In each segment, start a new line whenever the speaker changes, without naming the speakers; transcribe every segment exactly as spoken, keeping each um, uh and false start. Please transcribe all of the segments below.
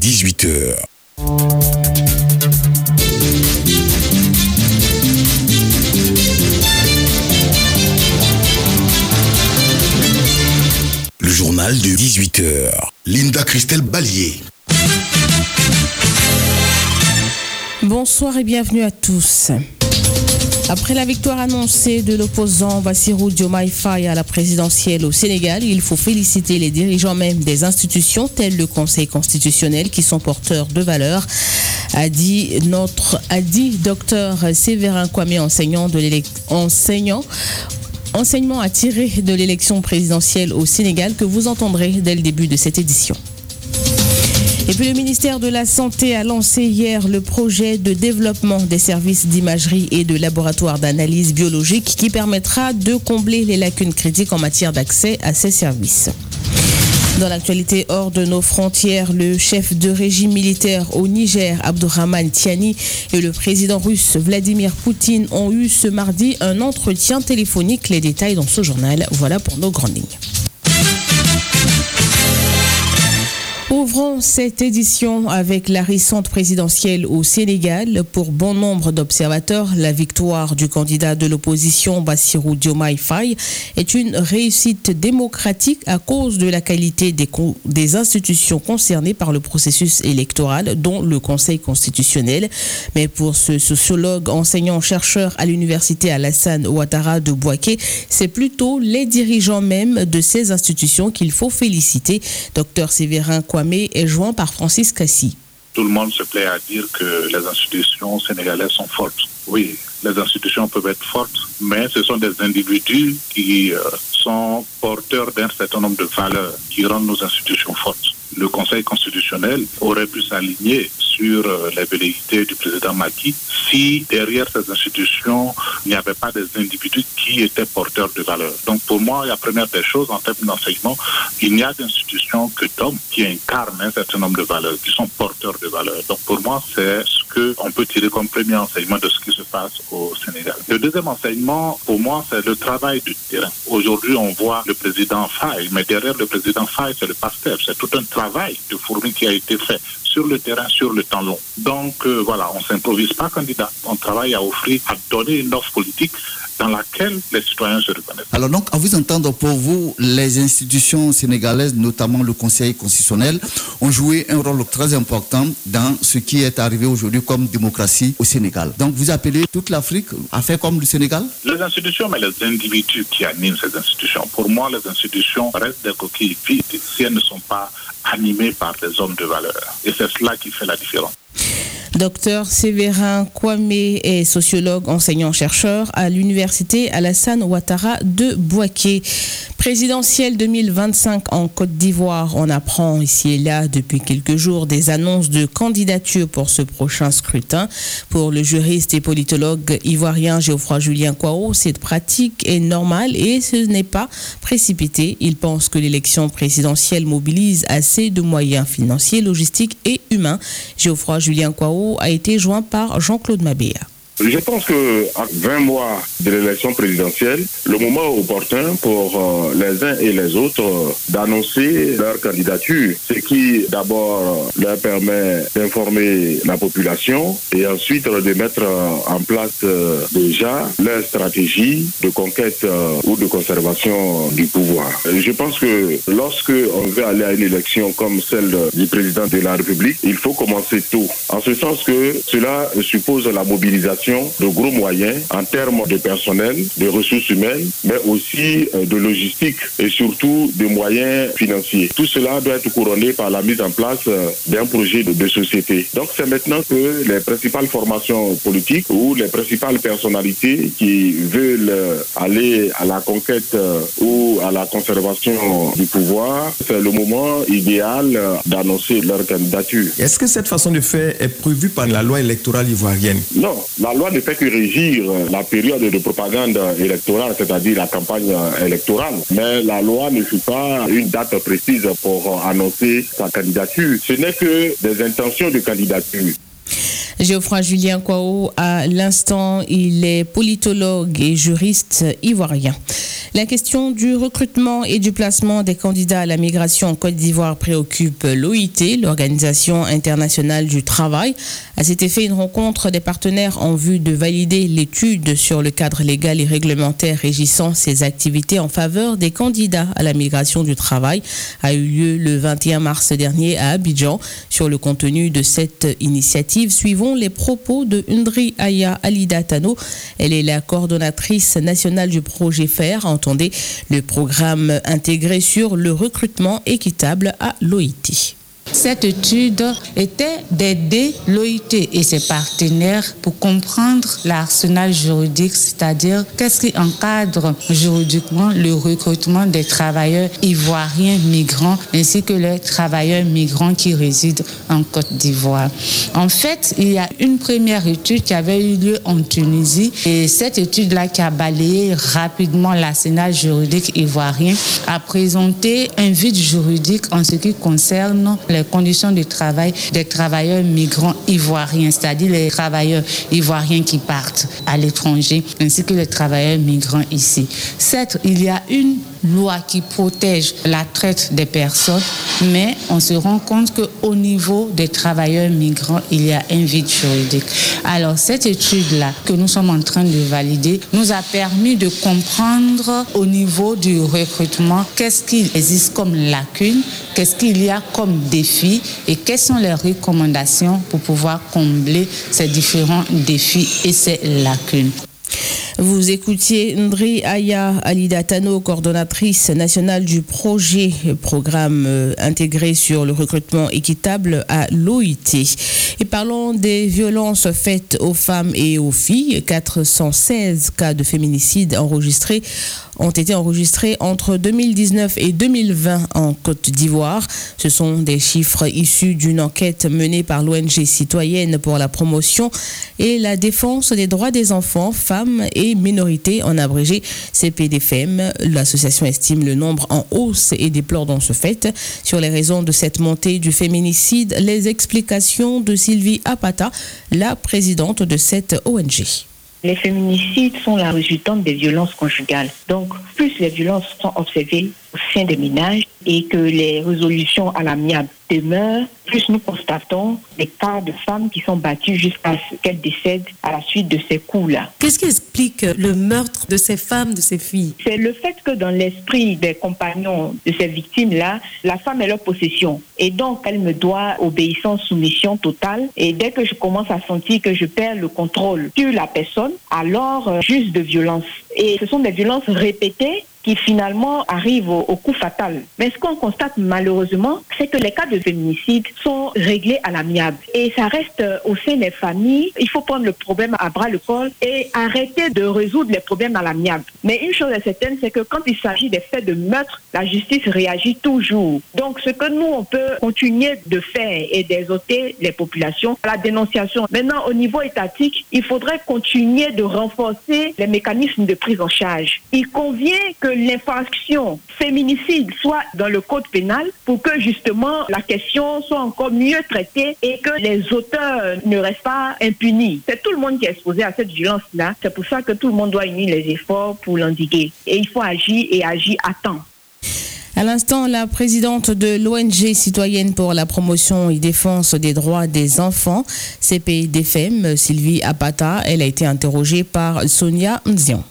dix-huit heures. Le journal de dix-huit heures. Linda Christelle Ballier.
Bonsoir et bienvenue à tous. Après la victoire annoncée de l'opposant Bassirou Diomaye Faye à la présidentielle au Sénégal, il faut féliciter les dirigeants même des institutions telles le Conseil constitutionnel qui sont porteurs de valeurs, a dit notre a dit docteur Séverin Kwame, enseignant de enseignant enseignement à tirer de l'élection présidentielle au Sénégal que vous entendrez dès le début de cette édition. Et puis le ministère de la Santé a lancé hier le projet de développement des services d'imagerie et de laboratoires d'analyse biologique qui permettra de combler les lacunes critiques en matière d'accès à ces services. Dans l'actualité hors de nos frontières, le chef de régime militaire au Niger, Abdourahmane Tiani, et le président russe Vladimir Poutine ont eu ce mardi un entretien téléphonique. Les détails dans ce journal. Voilà pour nos grandes lignes. Ouvrons cette édition avec la récente présidentielle au Sénégal. Pour bon nombre d'observateurs, la victoire du candidat de l'opposition Bassirou Diomaye Faye est une réussite démocratique à cause de la qualité des, des institutions concernées par le processus électoral, dont le Conseil constitutionnel. Mais pour ce sociologue, enseignant-chercheur à l'université Alassane Ouattara de Bouaké, c'est plutôt les dirigeants même de ces institutions qu'il faut féliciter. Docteur Séverin Kwame est joint par Francis Kassi.
Tout le monde se plaît à dire que les institutions sénégalaises sont fortes. Oui, les institutions peuvent être fortes, mais ce sont des individus qui euh, sont porteurs d'un certain nombre de valeurs qui rendent nos institutions fortes. Le Conseil constitutionnel aurait pu s'aligner sur euh, les velléités du président Macky si derrière ces institutions, il n'y avait pas des individus qui étaient porteurs de valeurs. Donc pour moi, la première des choses en termes d'enseignement, il n'y a d'institutions que d'hommes qui incarnent un certain nombre de valeurs, qui sont porteurs de valeurs. Donc pour moi, c'est ce qu'on peut tirer comme premier enseignement de ce qui se passe au Sénégal. Le deuxième enseignement, pour moi, c'est le travail du terrain. Aujourd'hui, on voit le président Faye, mais derrière le président Faye, c'est le pasteur. C'est tout un travail de fourmi qui a été fait sur le terrain, sur le temps long. Donc euh, voilà, on ne s'improvise pas candidat. On travaille à offrir, à donner une offre politique dans laquelle les citoyens se reconnaissent.
Alors donc, à vous entendre, pour vous, les institutions sénégalaises, notamment le Conseil constitutionnel, ont joué un rôle très important dans ce qui est arrivé aujourd'hui comme démocratie au Sénégal. Donc vous appelez toute l'Afrique à faire comme le Sénégal?
Les institutions, mais les individus qui animent ces institutions. Pour moi, les institutions restent des coquilles vides si elles ne sont pas animées par des hommes de valeur. Et c'est cela qui fait la différence.
Docteur Séverin Kwame est sociologue, enseignant-chercheur à l'université Alassane Ouattara de Bouaké. Présidentielle deux mille vingt-cinq en Côte d'Ivoire, on apprend ici et là depuis quelques jours des annonces de candidature pour ce prochain scrutin. Pour le juriste et politologue ivoirien Geoffroy-Julien Kwao, cette pratique est normale et ce n'est pas précipité. Il pense que l'élection présidentielle mobilise assez de moyens financiers, logistiques et humains. Geoffroy-Julien Kwao a été joint par Jean-Claude Mabéa.
Je pense qu'à vingt mois de l'élection présidentielle, le moment opportun pour euh, les uns et les autres euh, d'annoncer leur candidature, ce qui d'abord leur permet d'informer la population et ensuite de mettre euh, en place euh, déjà leur stratégie de conquête euh, ou de conservation du pouvoir. Je pense que lorsque on veut aller à une élection comme celle du président de la République, il faut commencer tôt. En ce sens que cela suppose la mobilisation de gros moyens en termes de personnel, de ressources humaines, mais aussi de logistique et surtout de moyens financiers. Tout cela doit être couronné par la mise en place d'un projet de, de société. Donc c'est maintenant que les principales formations politiques ou les principales personnalités qui veulent aller à la conquête ou à la conservation du pouvoir, c'est le moment idéal d'annoncer leur candidature.
Est-ce que cette façon de faire est prévue par la loi électorale ivoirienne?
Non, la loi ne fait que régir la période de propagande électorale, c'est-à-dire la campagne électorale. Mais la loi ne fait pas une date précise pour annoncer sa candidature. Ce n'est que des intentions de candidature.
Geoffroy Julien Kwao, à l'instant, il est politologue et juriste ivoirien. La question du recrutement et du placement des candidats à la migration en Côte d'Ivoire préoccupe l'O I T, l'Organisation internationale du travail. À cet effet, une rencontre des partenaires en vue de valider l'étude sur le cadre légal et réglementaire régissant ces activités en faveur des candidats à la migration du travail a eu lieu le vingt et un mars dernier à Abidjan. Sur le contenu de cette initiative, suivons les propos de Ndri Aya Alida Tano. Elle est la coordonnatrice nationale du projet FAIR, entendez, le programme intégré sur le recrutement équitable à l'O I T.
Cette étude était d'aider l'O I T et ses partenaires pour comprendre l'arsenal juridique, c'est-à-dire qu'est-ce qui encadre juridiquement le recrutement des travailleurs ivoiriens migrants ainsi que les travailleurs migrants qui résident en Côte d'Ivoire. En fait, il y a une première étude qui avait eu lieu en Tunisie et cette étude-là qui a balayé rapidement l'arsenal juridique ivoirien a présenté un vide juridique en ce qui concerne les conditions de travail des travailleurs migrants ivoiriens, c'est-à-dire les travailleurs ivoiriens qui partent à l'étranger, ainsi que les travailleurs migrants ici. Certes, il y a une loi qui protège la traite des personnes, mais on se rend compte qu'au niveau des travailleurs migrants, il y a un vide juridique. Alors, cette étude-là que nous sommes en train de valider nous a permis de comprendre au niveau du recrutement qu'est-ce qu'il existe comme lacune, qu'est-ce qu'il y a comme défi et quelles sont les recommandations pour pouvoir combler ces différents défis et ces lacunes.
Vous écoutiez Ndri Aya Alida Tano, coordonnatrice nationale du projet programme intégré sur le recrutement équitable à l'O I T. Et parlons des violences faites aux femmes et aux filles. quatre cent seize cas de féminicide enregistrés ont été enregistrés entre deux mille dix-neuf et deux mille vingt en Côte d'Ivoire. Ce sont des chiffres issus d'une enquête menée par l'O N G citoyenne pour la promotion et la défense des droits des enfants, femmes et minorités, en abrégé C P D F M. L'association estime le nombre en hausse et déplore dans ce fait. Sur les raisons de cette montée du féminicide, les explications de Sylvie Apata, la présidente de cette O N G.
Les féminicides sont la résultante des violences conjugales. Donc, plus les violences sont observées au sein des ménages et que les résolutions à l'amiable demeurent, plus nous constatons des cas de femmes qui sont battues jusqu'à ce qu'elles décèdent à la suite de ces coups-là.
Qu'est-ce qui explique le meurtre de ces femmes, de ces filles?
C'est le fait que dans l'esprit des compagnons de ces victimes-là, la femme est leur possession. Et donc, elle me doit obéissance, soumission totale. Et dès que je commence à sentir que je perds le contrôle sur la personne, alors euh, juste de violence. Et ce sont des violences répétées qui finalement arrivent au, au coup fatal. Mais ce qu'on constate malheureusement, c'est que les cas de féminicide sont réglés à l'amiable. Et ça reste au sein des familles. Il faut prendre le problème à bras le corps et arrêter de résoudre les problèmes à l'amiable. Mais une chose est certaine, c'est que quand il s'agit des faits de meurtre, la justice réagit toujours. Donc ce que nous, on peut continuer de faire et d'exhorter les populations à la dénonciation. Maintenant, au niveau étatique, il faudrait continuer de renforcer les mécanismes de prise en charge. Il convient que l'infraction féminicide soit dans le code pénal pour que justement la question soit encore mieux traitée et que les auteurs ne restent pas impunis. C'est tout le monde qui est exposé à cette violence-là. C'est pour ça que tout le monde doit unir les efforts pour l'endiguer. Et il faut agir et agir à temps.
À l'instant, la présidente de l'O N G citoyenne pour la promotion et défense des droits des enfants, C P D F M, Sylvie Apata, elle a été interrogée par Sonia Nzian.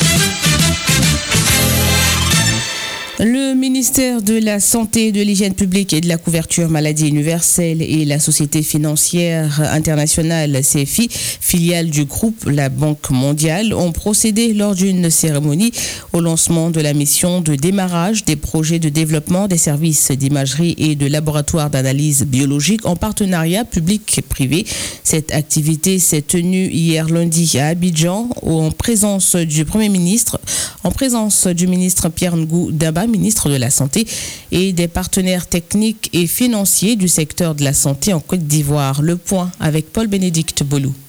Le ministère de la Santé, de l'Hygiène publique et de la couverture maladie universelle et la Société financière internationale C F I, filiale du groupe La Banque mondiale, ont procédé lors d'une cérémonie au lancement de la mission de démarrage des projets de développement des services d'imagerie et de laboratoires d'analyse biologique en partenariat public-privé. Cette activité s'est tenue hier lundi à Abidjan en présence du Premier ministre, en présence du ministre Pierre Ngou Daba, ministre de la Santé, et des partenaires techniques et financiers du secteur de la santé en Côte d'Ivoire. Le point avec Paul-Bénédicte Bolou.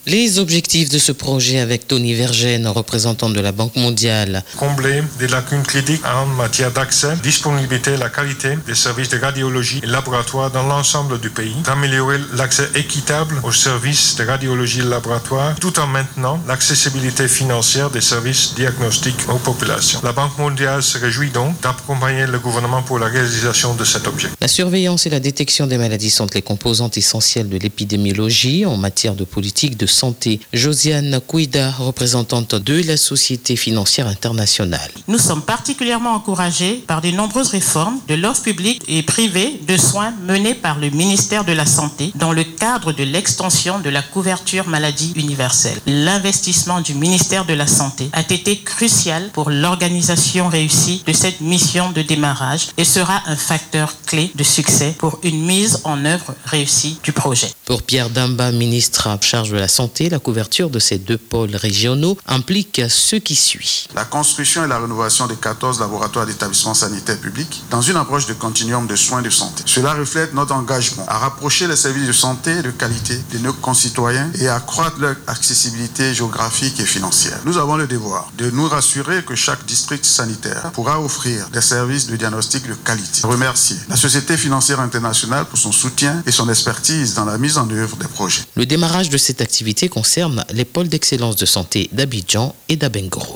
Les objectifs de ce projet avec Tony Vergène, représentant de la Banque mondiale.
Combler des lacunes critiques en matière d'accès, disponibilité et la qualité des services de radiologie et laboratoire dans l'ensemble du pays, d'améliorer l'accès équitable aux services de radiologie et laboratoire, tout en maintenant l'accessibilité financière des services diagnostiques aux populations. La Banque mondiale se réjouit donc d'accompagner le gouvernement pour la réalisation de cet objectif.
La surveillance et la détection des maladies sont les composantes essentielles de l'épidémiologie en matière de politique de santé. Josiane Kouida, représentante de la Société financière internationale.
Nous sommes particulièrement encouragés par de nombreuses réformes de l'offre publique et privée de soins menées par le ministère de la Santé dans le cadre de l'extension de la couverture maladie universelle. L'investissement du ministère de la Santé a été crucial pour l'organisation réussie de cette mission de démarrage et sera un facteur clé de succès pour une mise en œuvre réussie du projet.
Pour Pierre Damba, ministre en charge de la Santé, la couverture de ces deux pôles régionaux implique ce qui suit.
La construction et la rénovation des quatorze laboratoires d'établissements sanitaires publics dans une approche de continuum de soins de santé. Cela reflète notre engagement à rapprocher les services de santé de qualité de nos concitoyens et à accroître leur accessibilité géographique et financière. Nous avons le devoir de nous rassurer que chaque district sanitaire pourra offrir des services de diagnostic de qualité. Remercier la Société financière internationale pour son soutien et son expertise dans la mise en œuvre des projets.
Le démarrage de cette activité concerne les pôles d'excellence de santé d'Abidjan et d'Abengoro.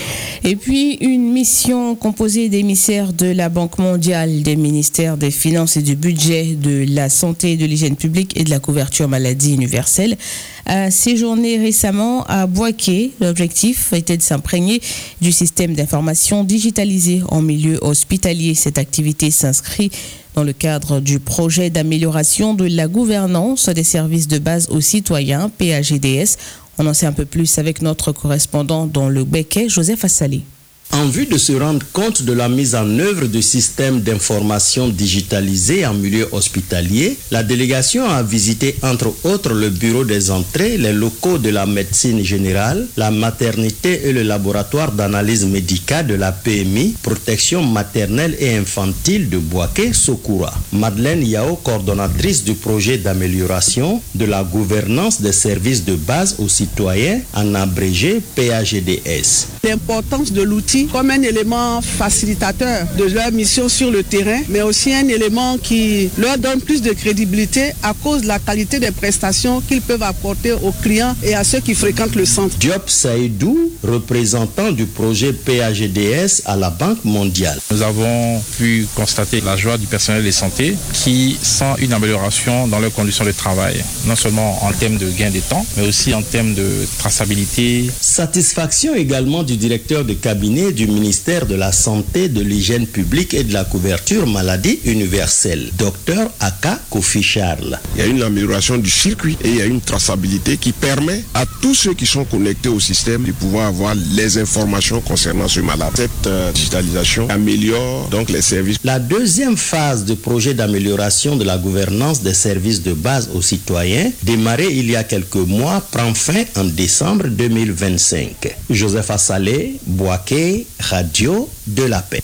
Et puis, une mission composée d'émissaires de la Banque mondiale, des ministères des Finances et du Budget, de la Santé, de l'Hygiène publique et de la couverture maladie universelle a séjourné récemment à Boaké. L'objectif était de s'imprégner du système d'information digitalisé en milieu hospitalier. Cette activité s'inscrit dans le cadre du projet d'amélioration de la gouvernance des services de base aux citoyens, P A G D S. On en sait un peu plus avec notre correspondant dans le Béquet, Joseph Assalé.
En vue de se rendre compte de la mise en œuvre de systèmes d'information digitalisés en milieu hospitalier, la délégation a visité entre autres le bureau des entrées, les locaux de la médecine générale, la maternité et le laboratoire d'analyse médicale de la P M I, protection maternelle et infantile de Boaké, Sokura. Madeleine Yao, coordonnatrice du projet d'amélioration de la gouvernance des services de base aux citoyens, en abrégé P A G D S.
L'importance de l'outil comme un élément facilitateur de leur mission sur le terrain, mais aussi un élément qui leur donne plus de crédibilité à cause de la qualité des prestations qu'ils peuvent apporter aux clients et à ceux qui fréquentent le centre.
Diop Saïdou, représentant du projet P A G D S à la Banque mondiale.
Nous avons pu constater la joie du personnel de santé qui sent une amélioration dans leurs conditions de travail, non seulement en termes de gain de temps, mais aussi en termes de traçabilité.
Satisfaction également du directeur de cabinet du ministère de la Santé, de l'Hygiène publique et de la couverture maladie universelle, Docteur Aka Kofi Charles.
Il y a une amélioration du circuit et il y a une traçabilité qui permet à tous ceux qui sont connectés au système de pouvoir avoir les informations concernant ce malade. Cette euh, digitalisation améliore donc les services.
La deuxième phase du projet d'amélioration de la gouvernance des services de base aux citoyens, démarré il y a quelques mois, prend fin en décembre deux mille vingt-cinq. Joseph Assalé, Boaké, Radio de la Paix.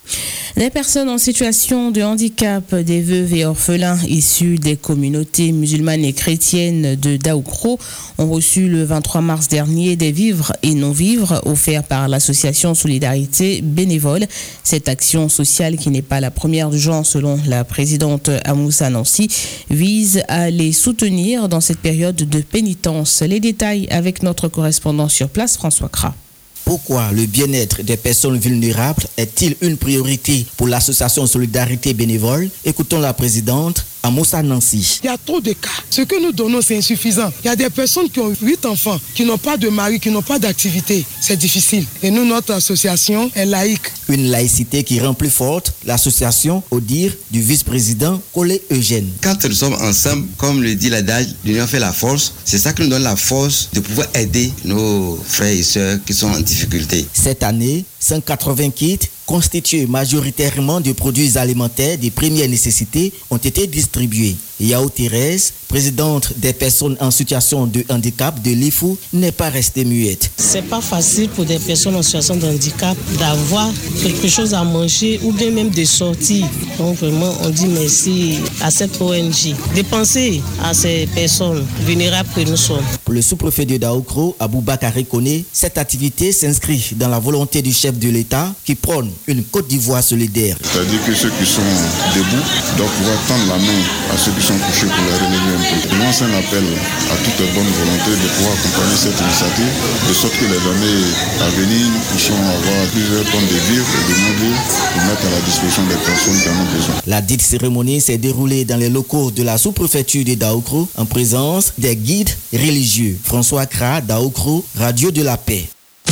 Les personnes en situation de handicap, des veuves et orphelins issus des communautés musulmanes et chrétiennes de Daoukro ont reçu le vingt-trois mars dernier des vivres et non-vivres offerts par l'association Solidarité Bénévole. Cette action sociale, qui n'est pas la première du genre selon la présidente Amoussa Nancy, vise à les soutenir dans cette période de pénitence. Les détails avec notre correspondant sur place, François Kra.
Pourquoi le bien-être des personnes vulnérables est-il une priorité pour l'association Solidarité Bénévole? Écoutons la présidente Amoussa Nancy.
Il y a trop de cas. Ce que nous donnons, c'est insuffisant. Il y a des personnes qui ont huit enfants, qui n'ont pas de mari, qui n'ont pas d'activité. C'est difficile. Et nous, notre association est laïque.
Une laïcité qui rend plus forte l'association, au dire du vice-président Colé Eugène.
Quand nous sommes ensemble, comme le dit l'adage, l'union fait la force. C'est ça qui nous donne la force de pouvoir aider nos frères et sœurs qui sont en difficulté.
Cette année, cent quatre-vingts kits constitués majoritairement de produits alimentaires de première nécessité ont été distribués. Yao Thérèse, présidente des personnes en situation de handicap de l'I F U, n'est pas restée muette.
C'est pas facile pour des personnes en situation de handicap d'avoir quelque chose à manger ou bien même de sortir. Donc vraiment, on dit merci à cette O N G de penser à ces personnes vulnérables que nous sommes.
Pour le sous-préfet de Daoukro, Aboubakar Kone, cette activité s'inscrit dans la volonté du chef de l'État qui prône une Côte d'Ivoire solidaire.
C'est-à-dire que ceux qui sont debout doivent pouvoir tendre la main à ceux qui sont couchés pour les relever un peu. Je lance un appel à toute bonne volonté de pouvoir accompagner cette initiative, de sorte que les années à venir, nous puissions avoir plusieurs tonnes de vivres et de non-vivres pour mettre à la disposition des personnes qui en ont besoin.
La dite cérémonie s'est déroulée dans les locaux de la sous-préfecture de Daoukro en présence des guides religieux. François Kra, Daoukro, Radio de la Paix.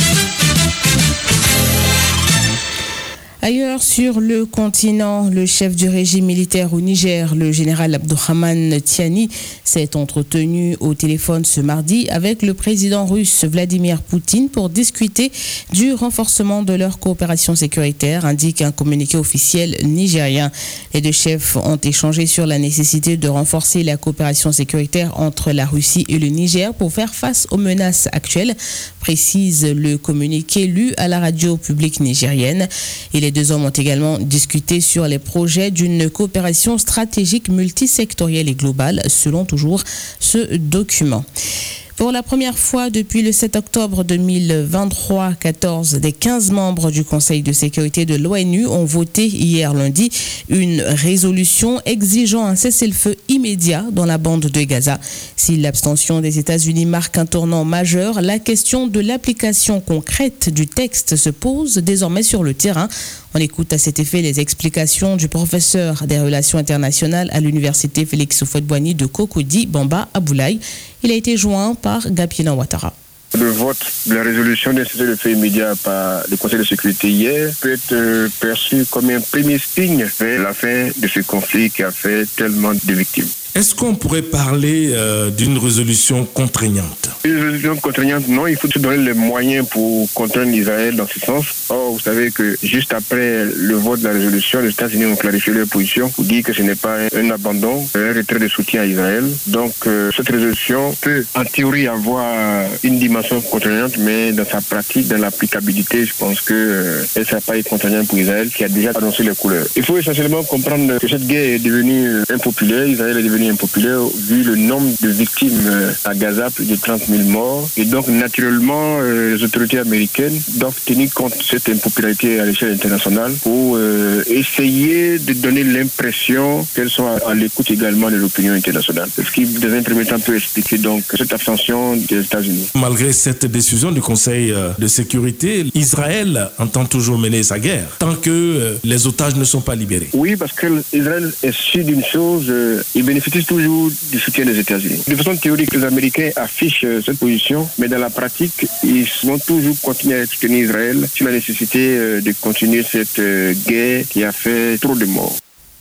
Ailleurs sur le continent, le chef du régime militaire au Niger, le général Abdourahmane Tiani, s'est entretenu au téléphone ce mardi avec le président russe Vladimir Poutine pour discuter du renforcement de leur coopération sécuritaire, indique un communiqué officiel nigérien. Les deux chefs ont échangé sur la nécessité de renforcer la coopération sécuritaire entre la Russie et le Niger pour faire face aux menaces actuelles, précise le communiqué lu à la radio publique nigérienne. Et les deux hommes ont également discuté sur les projets d'une coopération stratégique multisectorielle et globale, selon toujours ce document. Pour la première fois depuis le sept octobre deux mille vingt-trois, quatorze des quinze membres du Conseil de sécurité de l'ONU ont voté hier lundi une résolution exigeant un cessez-le-feu immédiat dans la bande de Gaza. Si l'abstention des États-Unis marque un tournant majeur, la question de l'application concrète du texte se pose désormais sur le terrain. On écoute à cet effet les explications du professeur des relations internationales à l'université Félix Houphouët-Boigny de Cocody, Bamba Aboulaye. Il a été joint par Gapina Ouattara.
Le vote de la résolution d'un cessez-le-feu immédiat par le Conseil de sécurité hier peut être perçu comme un premier signe vers la fin de ce conflit qui a fait tellement de victimes.
Est-ce qu'on pourrait parler euh, d'une résolution contraignante?
Une résolution contraignante, non. Il faut se donner les moyens pour contraindre Israël dans ce sens. Or, vous savez que juste après le vote de la résolution, les États-Unis ont clarifié leur position pour dire que ce n'est pas un abandon, un retrait de soutien à Israël. Donc, euh, cette résolution peut, en théorie, avoir une dimension contraignante, mais dans sa pratique, dans l'applicabilité, je pense que euh, elle ne sera pas contraignante pour Israël, qui a déjà annoncé les couleurs. Il faut essentiellement comprendre que cette guerre est devenue impopulaire. Israël est devenu impopulaire vu le nombre de victimes à Gaza, plus de trente mille morts. Et donc, naturellement, euh, les autorités américaines doivent tenir compte de cette impopularité à l'échelle internationale pour euh, essayer de donner l'impression qu'elles sont à, à l'écoute également de l'opinion internationale. Ce qui, dans un premier temps, peut expliquer donc cette abstention des États-Unis.
Malgré cette décision du Conseil de sécurité, Israël entend toujours mener sa guerre tant que euh, les otages ne sont pas libérés.
Oui, parce que Israël est sûr d'une chose, euh, il bénéficie toujours du soutien des États-Unis. De façon théorique, les Américains affichent cette position, mais dans la pratique, ils vont toujours continuer à soutenir Israël sur la nécessité de continuer cette guerre qui a fait trop de morts.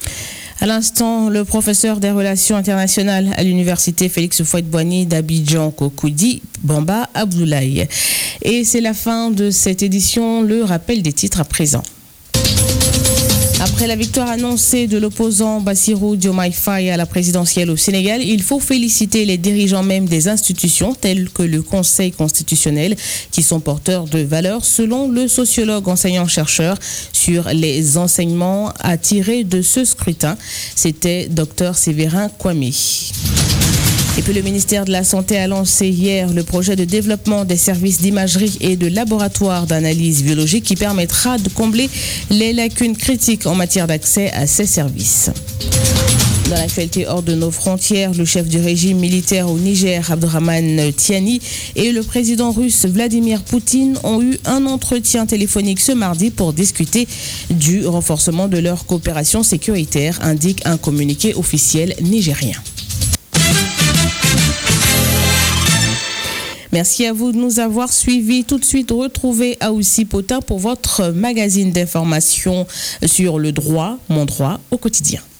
À l'instant, le professeur des relations internationales à l'université Félix Houphouët-Boigny d'Abidjan, Cocody, Bamba Aboulaye. Et c'est la fin de cette édition. Le rappel des titres à présent. Après la victoire annoncée de l'opposant Bassirou Diomaye Faye à la présidentielle au Sénégal, il faut féliciter les dirigeants même des institutions telles que le Conseil constitutionnel qui sont porteurs de valeurs selon le sociologue enseignant-chercheur sur les enseignements à tirer de ce scrutin. C'était Dr Séverin Kwame. Et puis le ministère de la Santé a lancé hier le projet de développement des services d'imagerie et de laboratoire d'analyse biologique qui permettra de combler les lacunes critiques en matière d'accès à ces services. Dans l'actualité hors de nos frontières, le chef du régime militaire au Niger, Abdourahmane Tiani, et le président russe Vladimir Poutine ont eu un entretien téléphonique ce mardi pour discuter du renforcement de leur coopération sécuritaire, indique un communiqué officiel nigérien. Merci à vous de nous avoir suivis. Tout de suite, retrouvez Aoussi Pota pour votre magazine d'information sur le droit, mon droit au quotidien.